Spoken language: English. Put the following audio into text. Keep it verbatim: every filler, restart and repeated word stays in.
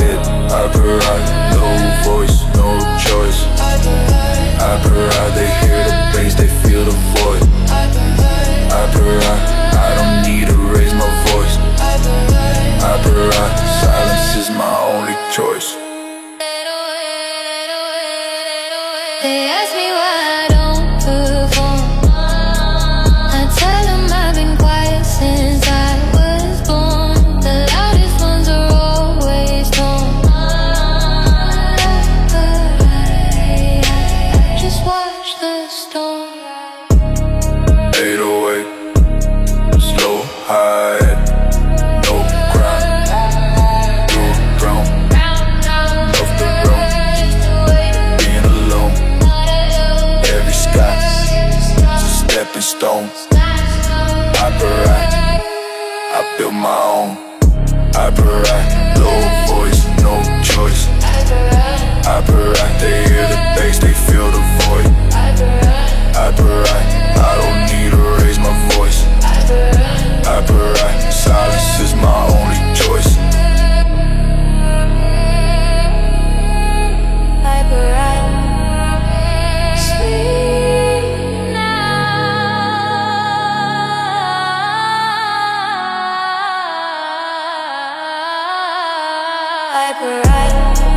head, hyperride, no voice, no choice. Hyperride, they hear the bass, they feel the void. Hyperride, I don't need to raise my voice. Hyperride, silence is my only choice. They ask me why I don't perform. I tell them I've been quiet since I was born. The loudest ones are always torn. Just watch the storm. eight oh eight, slow high, no grind, do ground, off the road, being alone. Every sky's a stepping stone. Hyperride, I built my own. Hyperride, low voice, no choice. Hyperride, they hear the bass, they feel the void. Hyperride, I don't need to raise my voice. Hyperride, silence is my only choice. Hyperride, sleep now. Hyperride.